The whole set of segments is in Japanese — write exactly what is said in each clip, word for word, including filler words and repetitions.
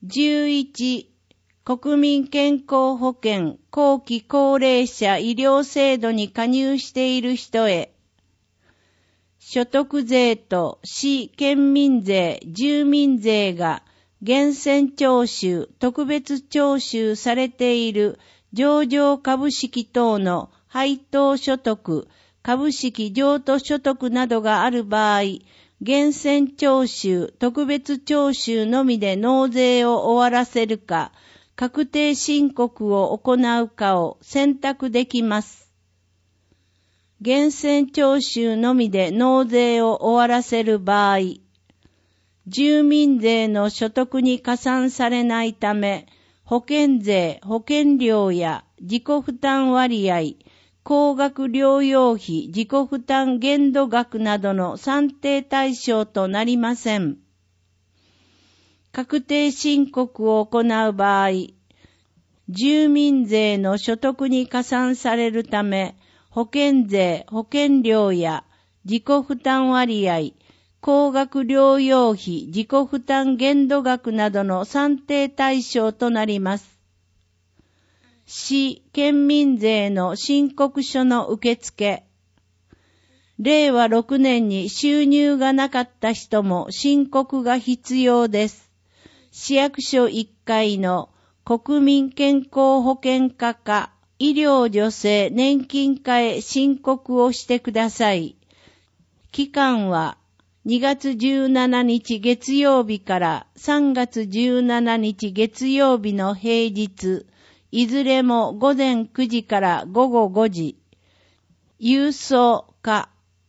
じゅういち、国民健康保険後期高齢者医療制度に加入している人へ、所得税と市県民税、住民税が源泉徴収、特別徴収されている上場株式等の配当所得、株式譲渡所得などがある場合、源泉徴収、特別徴収のみで納税を終わらせるか、確定申告を行うかを選択できます。源泉徴収のみで納税を終わらせる場合、住民税の所得に加算されないため、保険税、保険料や自己負担割合、高額療養費、自己負担限度額などの算定対象となりません。確定申告を行う場合、住民税の所得に加算されるため、保険税、保険料や自己負担割合、高額療養費、自己負担限度額などの算定対象となります。市、県民税の申告書の受付。れいわろくねんに収入がなかった人も申告が必要です。市役所いっかいの国民健康保険課か医療助成年金課へ申告をしてください。期間はにがつじゅうしちにち月曜日からさんがつじゅうしちにち月曜日の平日、いずれもごぜんくじからごごごじ。郵送か。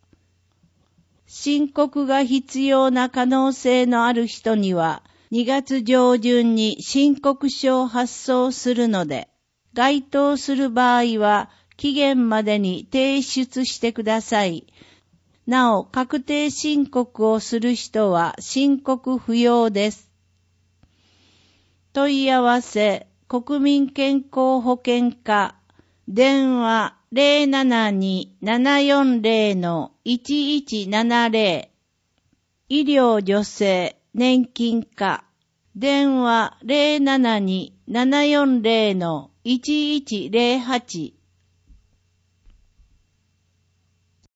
申告が必要な可能性のある人には、にがつ上旬に申告書を発送するので、該当する場合は期限までに提出してください。なお、確定申告をする人は申告不要です。問い合わせ、国民健康保険課、電話 ゼロななに ななよんゼロ のいちいちななゼロ、医療助成年金課、電話 ゼロななに ななよんゼロ のいちいちゼロはち